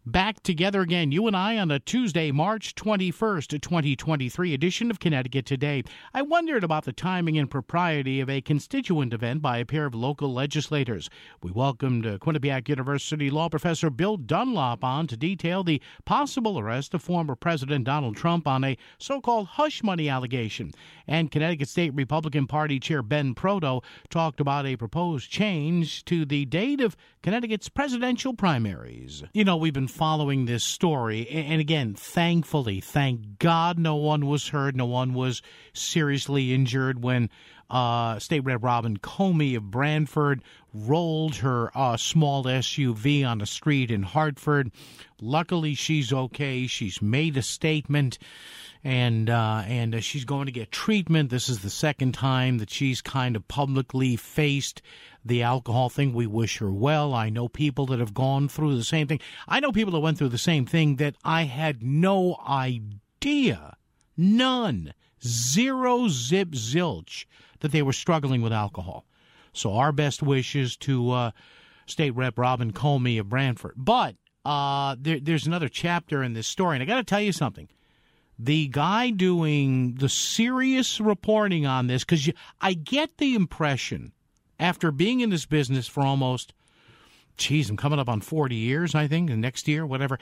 Back together again, you and I, on a Tuesday, March 21st, 2023 edition of Connecticut Today. I wondered about the timing and propriety of a constituent event by a pair of local legislators. We welcomed Quinnipiac University law professor Bill Dunlop on to detail the possible arrest of former President Donald Trump on a so-called hush money allegation. And Connecticut State Republican Party Chair Ben Proto talked about a proposed change to the date of Connecticut's presidential primaries. You know, we've been following this story, and again, thankfully, thank God, no one was hurt, no one was seriously injured when State Rep Robin Comey of Branford rolled her small SUV on a street in Hartford. Luckily, she's okay. She's made a statement, and she's going to get treatment. This is the second time that she's kind of publicly faced the alcohol thing. We wish her well. I know people that have gone through the same thing. I know people that went through the same thing that I had no idea, none, zero, zip, zilch, that they were struggling with alcohol. So our best wishes to State Rep Robin Comey of Branford. But there's another chapter in this story, and I got to tell you something. The guy doing the serious reporting on this, because I get the impression, after being in this business for almost, I'm coming up on 40 years, I think, and next year, whatever.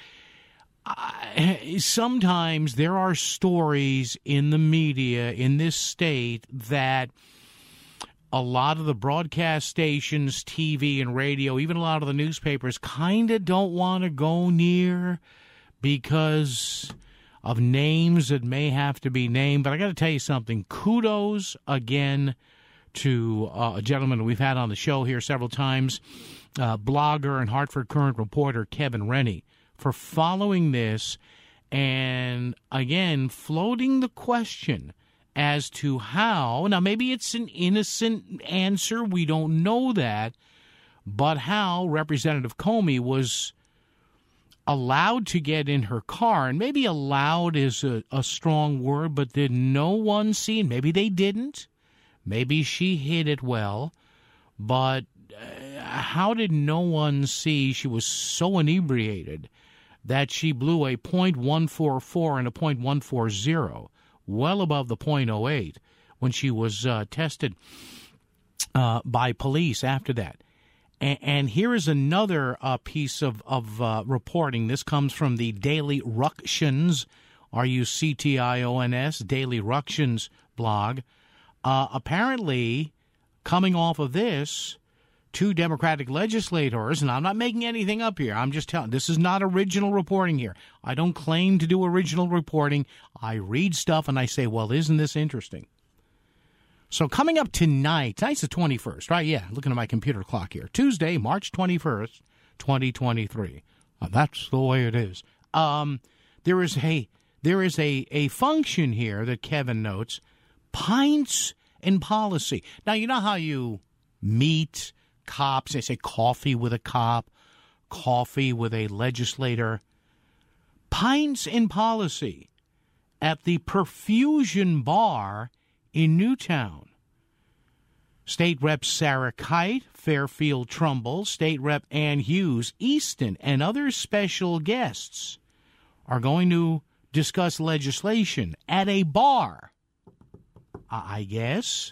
Sometimes there are stories in the media in this state that a lot of the broadcast stations, TV and radio, even a lot of the newspapers kind of don't want to go near because of names that may have to be named. But I got to tell you something. Kudos again to a gentleman we've had on the show here several times, blogger and Hartford Courant reporter Kevin Rennie, for following this and, again, floating the question as to how, now maybe it's an innocent answer, we don't know that, but how Representative Comey was allowed to get in her car, and maybe allowed is a strong word, but did no one see, and maybe they didn't, maybe she hid it well, but how did no one see she was so inebriated that she blew a .144 and a .140, well above the .08 when she was tested by police after that. And here is another piece of reporting. This comes from the Daily Ructions, Ructions, Daily Ructions blog. Apparently, coming off of this, two Democratic legislators, and I'm not making anything up here, I'm just telling, this is not original reporting here. I don't claim to do original reporting. I read stuff and I say, well, isn't this interesting? So coming up tonight's the 21st, right? Yeah, looking at my computer clock here. Tuesday, March 21st, 2023. That's the way it is. There is a function here that Kevin notes, Pints and Policy. Now, you know how you meet cops, they say coffee with a cop, coffee with a legislator. Pints and Policy at the Perfusion Bar in Newtown. State Rep Sarah Kite, Fairfield Trumbull, State Rep Ann Hughes, Easton, and other special guests are going to discuss legislation at a bar, I guess.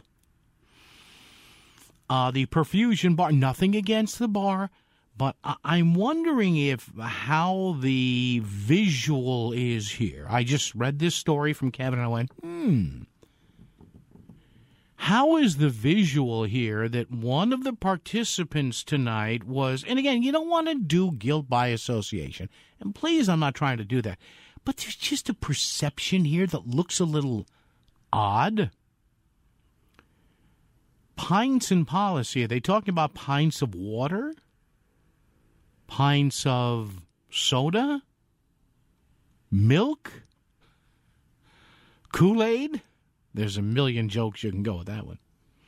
The Perfusion Bar, nothing against the bar, but I'm wondering how the visual is here. I just read this story from Kevin and I went, how is the visual here that one of the participants tonight was, and again, you don't want to do guilt by association, and please, I'm not trying to do that, but there's just a perception here that looks a little odd. Pints and Policy, are they talking about pints of water? Pints of soda? Milk? Kool-Aid? There's a million jokes you can go with that one.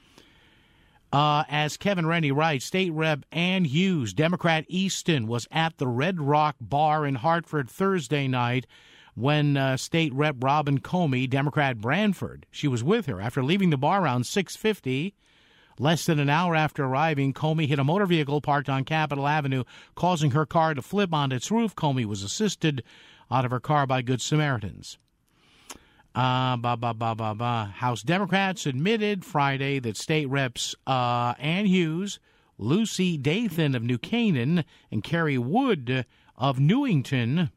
As Kevin Rennie writes, State Rep Ann Hughes, Democrat Easton, was at the Red Rock Bar in Hartford Thursday night when State Rep Robin Comey, Democrat Branford, she was with her. After leaving the bar around 6:50, Less than an hour after arriving, Comey hit a motor vehicle parked on Capitol Avenue, causing her car to flip on its roof. Comey was assisted out of her car by Good Samaritans. House Democrats admitted Friday that state reps Ann Hughes, Lucy Dathan of New Canaan, and Kerry Wood of Newington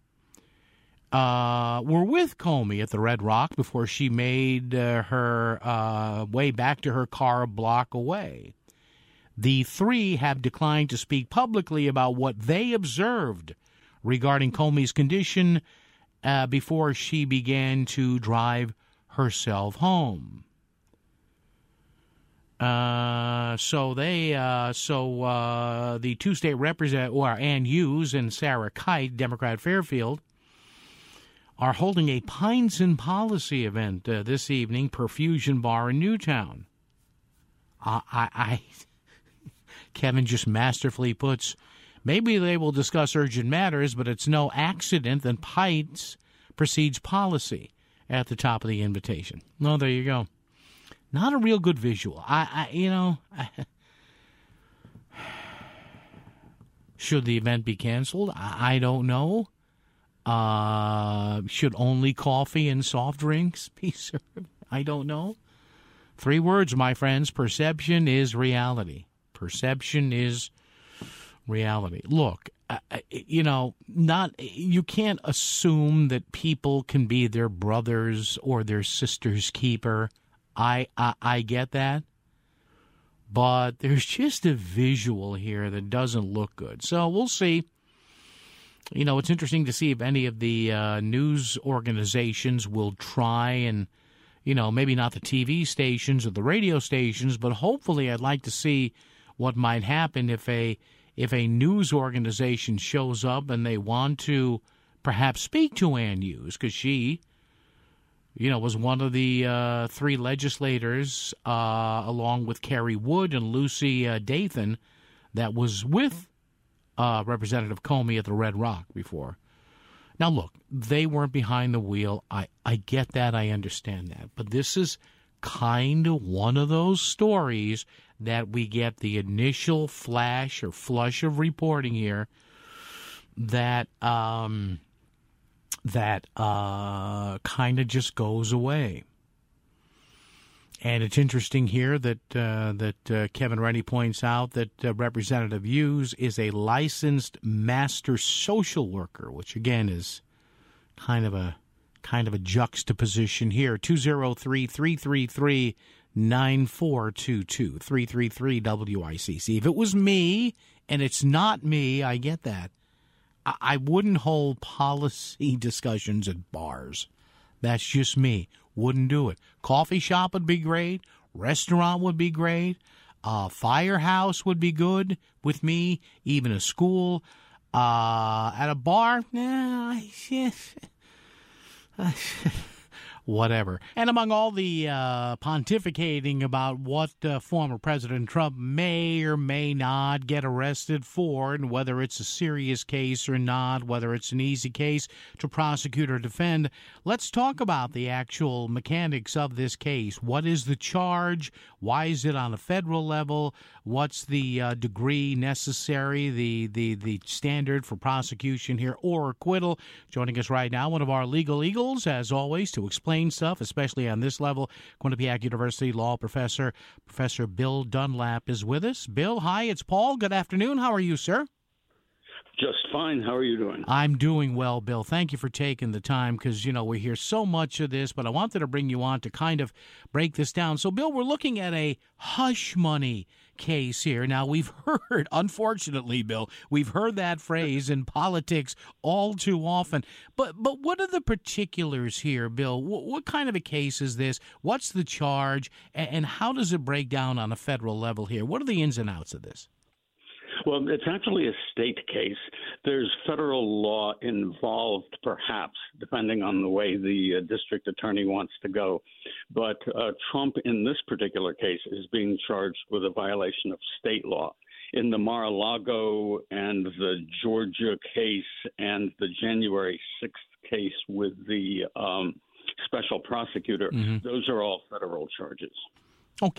were with Comey at the Red Rock before she made her way back to her car a block away. The three have declined to speak publicly about what they observed regarding Comey's condition before she began to drive herself home. So the two state representatives, or Ann Hughes and Sarah Kite, Democrat Fairfield, are holding a Pines and Policy event this evening, Perfusion Bar in Newtown. Kevin just masterfully puts, maybe they will discuss urgent matters, but it's no accident that Pines precedes policy at the top of the invitation. No, there you go. Not a real good visual. Should the event be canceled? I don't know. Should only coffee and soft drinks be served? I don't know. 3 words, my friends. Perception is reality. Perception is reality. Look, you can't assume that people can be their brother's or their sister's keeper. I get that. But there's just a visual here that doesn't look good. So we'll see. It's interesting to see if any of the news organizations will try and, maybe not the TV stations or the radio stations, but hopefully I'd like to see what might happen if a news organization shows up and they want to perhaps speak to Ann Hughes, because she, was one of the 3 legislators, along with Kerry Wood and Lucy Dathan, that was with Representative Comey at the Red Rock before. Now, look, they weren't behind the wheel. I get that. I understand that. But this is kind of one of those stories that we get the initial flash or flush of reporting here that kind of just goes away. And it's interesting here that Kevin Reddy points out that Representative Hughes is a licensed master social worker, which again is kind of a juxtaposition here. 203-333-9422, 333-WICC. If it was me, and it's not me, I get that, I wouldn't hold policy discussions at bars. That's just me. Wouldn't do it. Coffee shop would be great. Restaurant would be great. Firehouse would be good with me. Even a school. At a bar, whatever. And among all the pontificating about what former President Trump may or may not get arrested for, and whether it's a serious case or not, whether it's an easy case to prosecute or defend, let's talk about the actual mechanics of this case. What is the charge? Why is it on a federal level? What's the degree necessary, the standard for prosecution here or acquittal? Joining us right now, one of our legal eagles, as always, to explain stuff, especially on this level, Quinnipiac University law professor, Professor Bill Dunlap is with us. Bill, hi, it's Paul. Good afternoon. How are you, sir? Just fine. How are you doing? I'm doing well, Bill. Thank you for taking the time because, we hear so much of this, but I wanted to bring you on to kind of break this down. So, Bill, we're looking at a hush money case here. Now, we've heard, unfortunately, Bill, we've heard that phrase in politics all too often. But what are the particulars here, Bill? What kind of a case is this? What's the charge? And how does it break down on a federal level here? What are the ins and outs of this? Well, it's actually a state case. There's federal law involved, perhaps, depending on the way the district attorney wants to go. But Trump, in this particular case, is being charged with a violation of state law. In the Mar-a-Lago and the Georgia case and the January 6th case with the special prosecutor, those are all federal charges. Okay.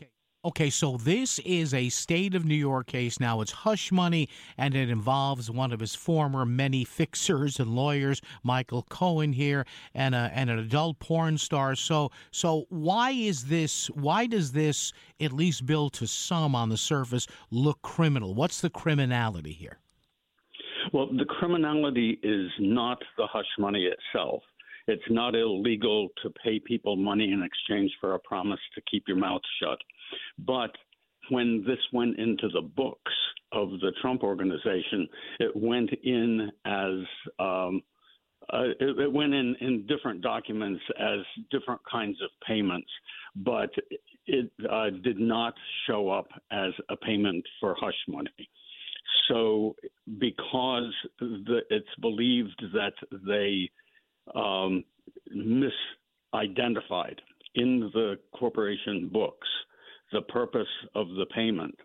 Okay, so this is a state of New York case. Now it's hush money, and it involves one of his former many fixers and lawyers, Michael Cohen here, and an adult porn star. So why is this? Why does this, at least Bill, to some on the surface, look criminal? What's the criminality here? Well, the criminality is not the hush money itself. It's not illegal to pay people money in exchange for a promise to keep your mouth shut. But when this went into the books of the Trump organization, it went in as it went in different documents as different kinds of payments, but it did not show up as a payment for hush money. So because it's believed that they misidentified in the corporation books the purpose of the payment,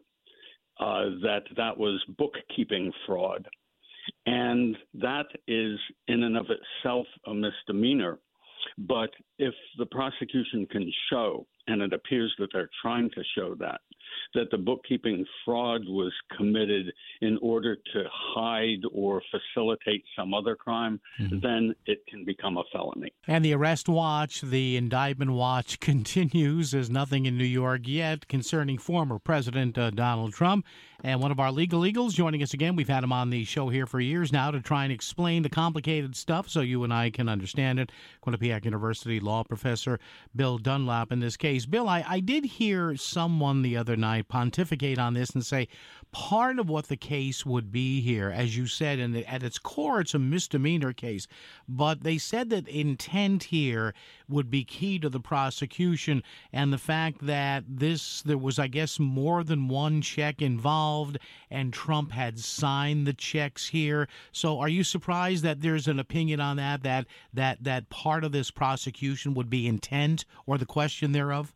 that was bookkeeping fraud. And that is in and of itself a misdemeanor. But if the prosecution can show, and it appears that they're trying to show that the bookkeeping fraud was committed in order to hide or facilitate some other crime, then it can become a felony. And the arrest watch, the indictment watch continues. There's nothing in New York yet concerning former President Donald Trump. And one of our legal eagles joining us again. We've had him on the show here for years now to try and explain the complicated stuff so you and I can understand it. Quinnipiac University law professor Bill Dunlap in this case. Bill, I did hear someone the other night pontificate on this and say part of what the case would be here, as you said, and at its core it's a misdemeanor case, but they said that intent here would be key to the prosecution, and the fact that there was, I guess, more than one check involved, and Trump had signed the checks here. So are you surprised that there's an opinion on that part of this prosecution would be intent or the question thereof?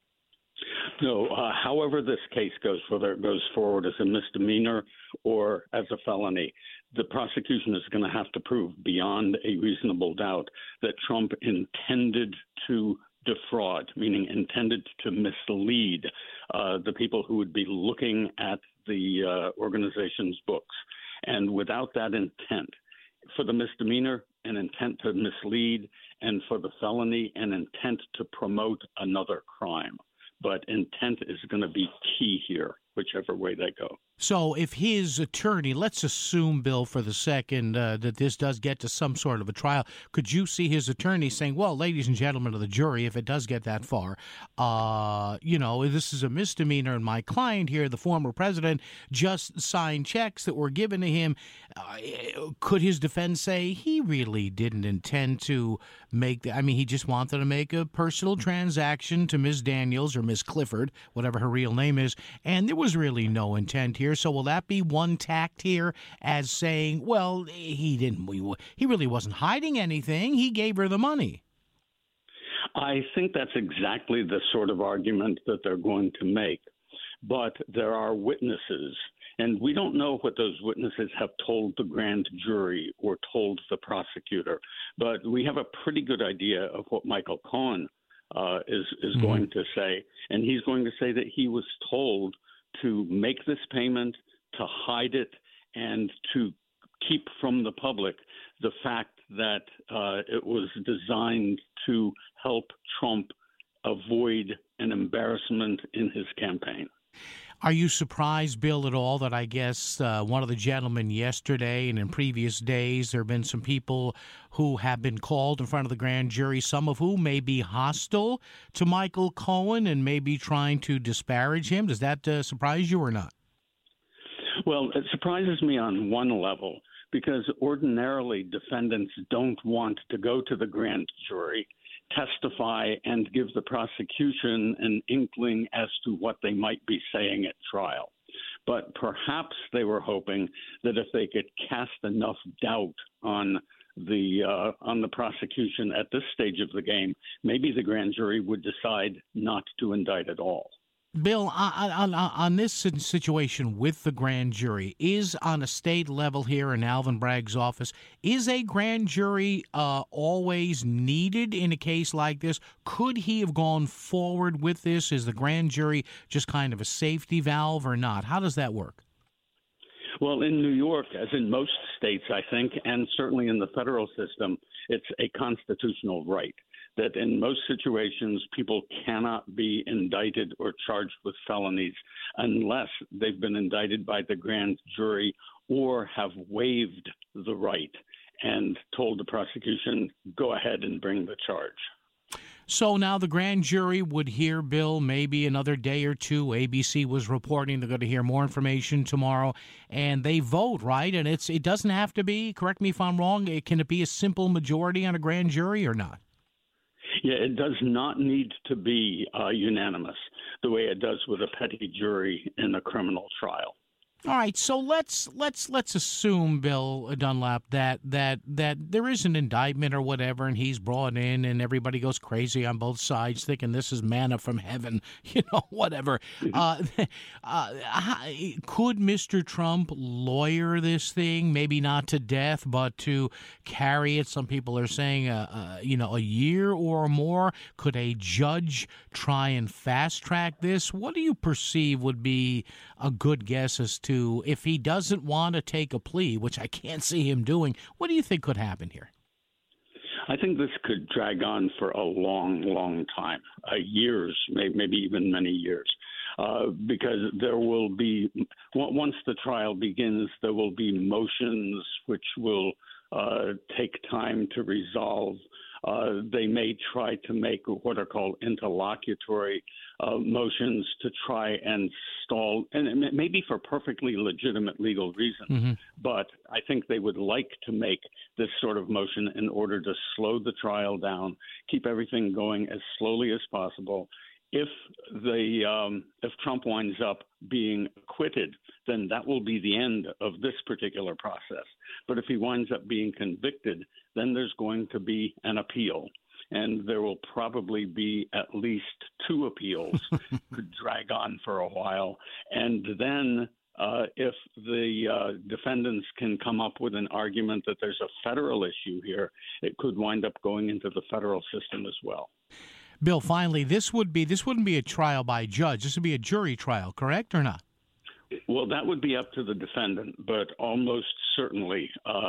No, however this case goes, whether it goes forward as a misdemeanor or as a felony, the prosecution is going to have to prove beyond a reasonable doubt that Trump intended to defraud, meaning intended to mislead the people who would be looking at the organization's books. And without that intent, for the misdemeanor, an intent to mislead, and for the felony, an intent to promote another crime. But intent is going to be key here, whichever way they go. So if his attorney, let's assume, Bill, for the second, that this does get to some sort of a trial, could you see his attorney saying, well, ladies and gentlemen of the jury, if it does get that far, this is a misdemeanor, and my client here, the former president, just signed checks that were given to him. Could his defense say he really didn't intend to he just wanted to make a personal transaction to Ms. Daniels or Ms. Clifford, whatever her real name is, and there was really no intent here. So will that be one tact here as saying, well, he really wasn't hiding anything. He gave her the money. I think that's exactly the sort of argument that they're going to make. But there are witnesses, and we don't know what those witnesses have told the grand jury or told the prosecutor. But we have a pretty good idea of what Michael Cohen is going to say. And he's going to say that he was told to make this payment, to hide it, and to keep from the public the fact that it was designed to help Trump avoid an embarrassment in his campaign. Are you surprised, Bill, at all that I guess one of the gentlemen yesterday and in previous days there have been some people who have been called in front of the grand jury, some of whom may be hostile to Michael Cohen and may be trying to disparage him? Does that surprise you or not? Well, it surprises me on one level because ordinarily defendants don't want to go to the grand jury, testify, and give the prosecution an inkling as to what they might be saying at trial. But perhaps they were hoping that if they could cast enough doubt on the prosecution at this stage of the game, maybe the grand jury would decide not to indict at all. Bill, on this situation with the grand jury, is on a state level here in Alvin Bragg's office, is a grand jury always needed in a case like this? Could he have gone forward with this? Is the grand jury just kind of a safety valve or not? How does that work? Well, in New York, as in most states, I think, and certainly in the federal system, it's a constitutional right that in most situations people cannot be indicted or charged with felonies unless they've been indicted by the grand jury or have waived the right and told the prosecution, go ahead and bring the charge. So now the grand jury would hear, Bill, maybe another day or two. ABC was reporting they're going to hear more information tomorrow, and they vote, right? And it doesn't have to be, correct me if I'm wrong, can it be a simple majority on a grand jury or not? Yeah, it does not need to be unanimous the way it does with a petty jury in a criminal trial. All right, so let's assume, Bill Dunlap, that there is an indictment or whatever, and he's brought in, and everybody goes crazy on both sides, thinking this is manna from heaven, whatever. Could Mr. Trump lawyer this thing, maybe not to death, but to carry it? Some people are saying, a year or more. Could a judge try and fast track this? What do you perceive would be a good guess as to if he doesn't want to take a plea, which I can't see him doing? What do you think could happen here? I think this could drag on for a long, long time, years, maybe even many years, because there will be, once the trial begins, there will be motions which will take time to resolve. They may try to make what are called interlocutory motions to try and stall, and maybe for perfectly legitimate legal reasons. Mm-hmm. But I think they would like to make this sort of motion in order to slow the trial down, keep everything going as slowly as possible. If Trump winds up being acquitted, then that will be the end of this particular process. But if he winds up being convicted, then there's going to be an appeal. And there will probably be at least two appeals could drag on for a while. And then if the defendants can come up with an argument that there's a federal issue here, it could wind up going into the federal system as well. Bill, finally, this wouldn't be a trial by judge. This would be a jury trial, correct or not? Well, that would be up to the defendant, but almost certainly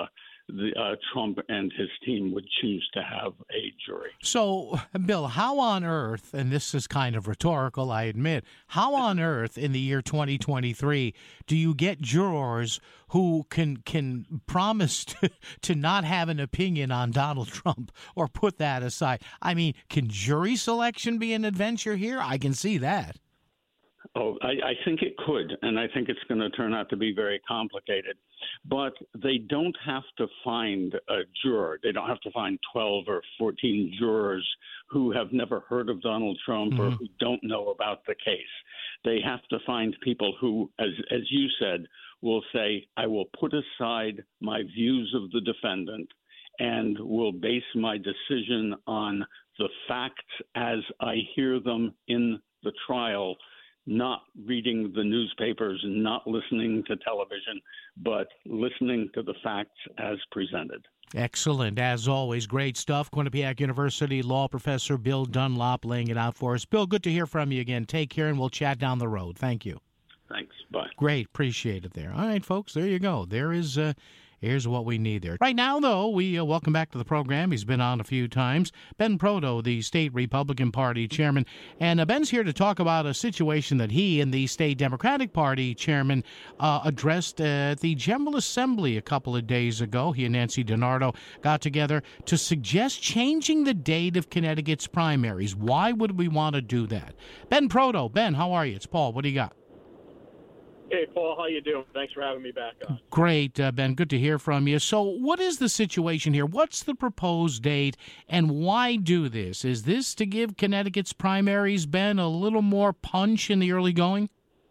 Trump and his team would choose to have a jury. So, Bill, how on earth, and this is kind of rhetorical, I admit, how on earth in the year 2023 do you get jurors who can promise to not have an opinion on Donald Trump or put that aside? I mean, can jury selection be an adventure here? I can see that. Oh, I think it could, and I think it's going to turn out to be very complicated. But they don't have to find a juror. They don't have to find 12 or 14 jurors who have never heard of Donald Trump or who don't know about the case. They have to find people who, as you said, will say, I will put aside my views of the defendant and will base my decision on the facts as I hear them in the trial, not reading the newspapers, not listening to television, but listening to the facts as presented. Excellent. As always, great stuff. Quinnipiac University law professor Bill Dunlap laying it out for us. Bill, good to hear from you again. Take care, and we'll chat down the road. Thank you. Thanks. Bye. Great. Appreciate it there. All right, folks, there you go. Here's what we need there. Right now, though, we welcome back to the program. He's been on a few times. Ben Proto, the state Republican Party chairman. And Ben's here to talk about a situation that he and the state Democratic Party chairman addressed at the General Assembly a couple of days ago. He and Nancy DiNardo got together to suggest changing the date of Connecticut's primaries. Why would we want to do that? Ben Proto. Ben, how are you? It's Paul. What do you got? Hey, Paul, how you doing? Thanks for having me back on. Great, Ben. Good to hear from you. So what is the situation here? What's the proposed date, and why do this? Is this to give Connecticut's primaries, Ben, a little more punch in the early going?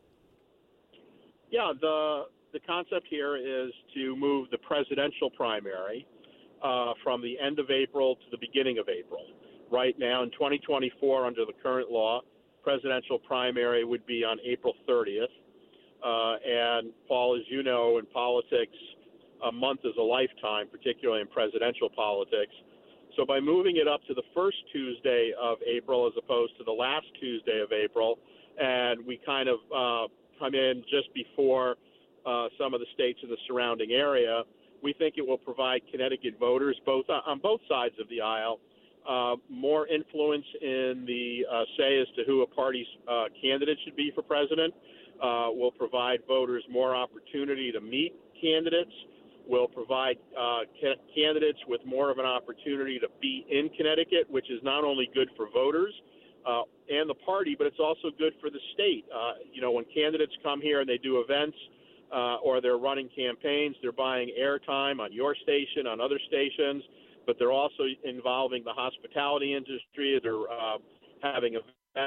Yeah, the concept here is to move the presidential primary from the end of April to the beginning of April. Right now, in 2024, under the current law, presidential primary would be on April 30th. And, Paul, as you know, in politics, a month is a lifetime, particularly in presidential politics. So by moving it up to the first Tuesday of April as opposed to the last Tuesday of April, and we kind of come in just before some of the states in the surrounding area, we think it will provide Connecticut voters, on both sides of the aisle, more influence in the say as to who a party's candidate should be for president. Will provide voters more opportunity to meet candidates. Will provide candidates with more of an opportunity to be in Connecticut, which is not only good for voters and the party, but it's also good for the state. When candidates come here and they do events or they're running campaigns, they're buying airtime on your station, on other stations, but they're also involving the hospitality industry. They're having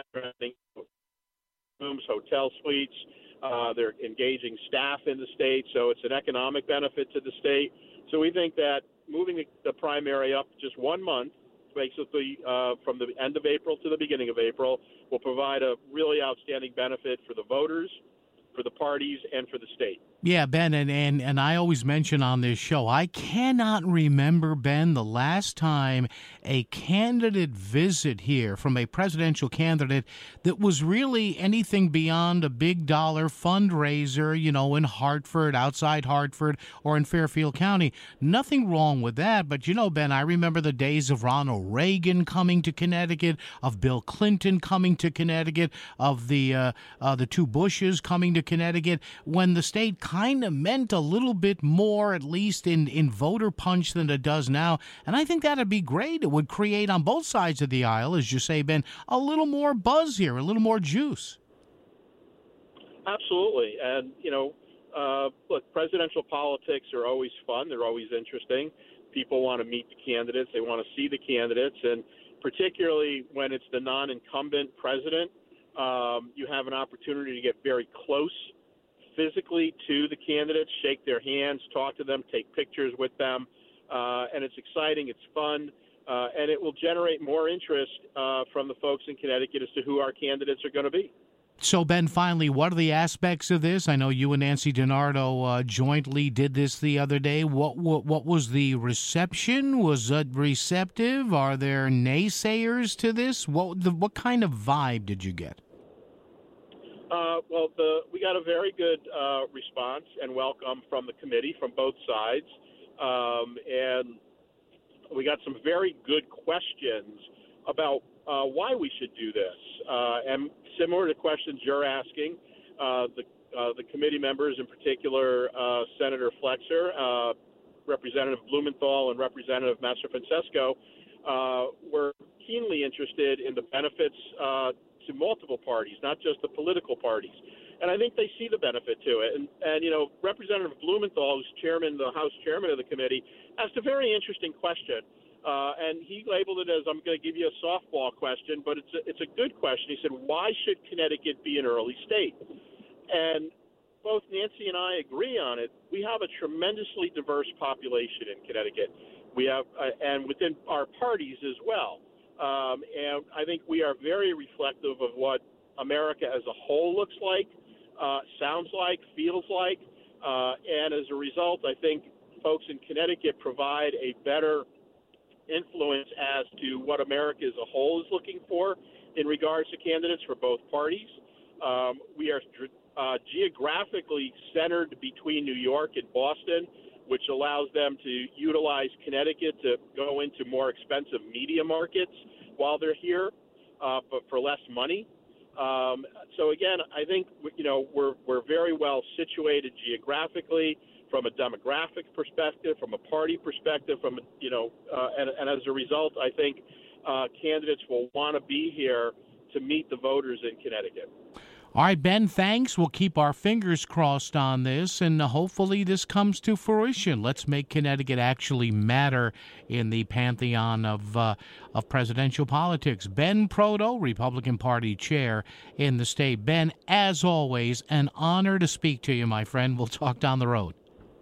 rooms, hotel suites. They're engaging staff in the state, so it's an economic benefit to the state. So we think that moving the primary up just 1 month, basically from the end of April to the beginning of April, will provide a really outstanding benefit for the voters, for the parties, and for the state. Yeah, Ben, and I always mention on this show, I cannot remember, Ben, the last time a candidate visit here from a presidential candidate that was really anything beyond a big dollar fundraiser, in Hartford, outside Hartford, or in Fairfield County. Nothing wrong with that, but, Ben, I remember the days of Ronald Reagan coming to Connecticut, of Bill Clinton coming to Connecticut, of the two Bushes coming to Connecticut, when the state kind of meant a little bit more, at least in voter punch, than it does now. And I think that'd be great. It would create on both sides of the aisle, as you say, Ben, a little more buzz here, a little more juice. Absolutely. And, look, presidential politics are always fun. They're always interesting. People want to meet the candidates. They want to see the candidates. And particularly when it's the non-incumbent president, you have an opportunity to get very close physically to the candidates, shake their hands, talk to them, take pictures with them, and it's exciting, it's fun, and it will generate more interest from the folks in Connecticut as to who our candidates are going to be. So, Ben, finally, what are the aspects of this? I know you and Nancy DiNardo jointly did this the other day. What was the reception? Was it receptive? Are there naysayers to this? What kind of vibe did you get? We got a very good response and welcome from the committee from both sides, and we got some very good questions about why we should do this. And similar to questions you're asking, the committee members, in particular Senator Flexer, Representative Blumenthal, and Representative Mastropancesco, were keenly interested in the benefits to multiple parties, not just the political parties. And I think they see the benefit to it. And Representative Blumenthal, who's the House chairman of the committee, asked a very interesting question. And he labeled it as, I'm going to give you a softball question, but it's a good question. He said, why should Connecticut be an early state? And both Nancy and I agree on it. We have a tremendously diverse population in Connecticut. We have, and within our parties as well. And I think we are very reflective of what America as a whole looks like, sounds like, feels like. And as a result, I think folks in Connecticut provide a better influence as to what America as a whole is looking for in regards to candidates for both parties. We are geographically centered between New York and Boston, which allows them to utilize Connecticut to go into more expensive media markets while they're here, but for less money. So again, I think we're very well situated geographically, from a demographic perspective, from a party perspective, and as a result, I think candidates will want to be here to meet the voters in Connecticut. All right, Ben, thanks. We'll keep our fingers crossed on this, and hopefully this comes to fruition. Let's make Connecticut actually matter in the pantheon of presidential politics. Ben Proto, Republican Party chair in the state. Ben, as always, an honor to speak to you, my friend. We'll talk down the road.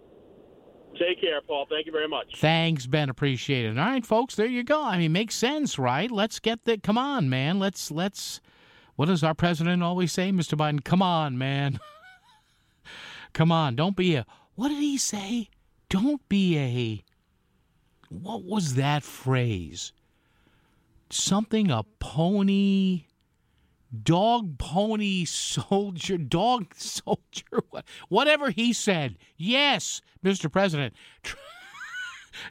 Take care, Paul. Thank you very much. Thanks, Ben. Appreciate it. All right, folks, there you go. I mean, makes sense, right? Let's get the. Come on, man. Let's What does our president always say, Mr. Biden? Come on, man. Come on. Don't be a, what did he say? Don't be a, what was that phrase? Something a pony, dog pony soldier, dog soldier, whatever he said. Yes, Mr. President.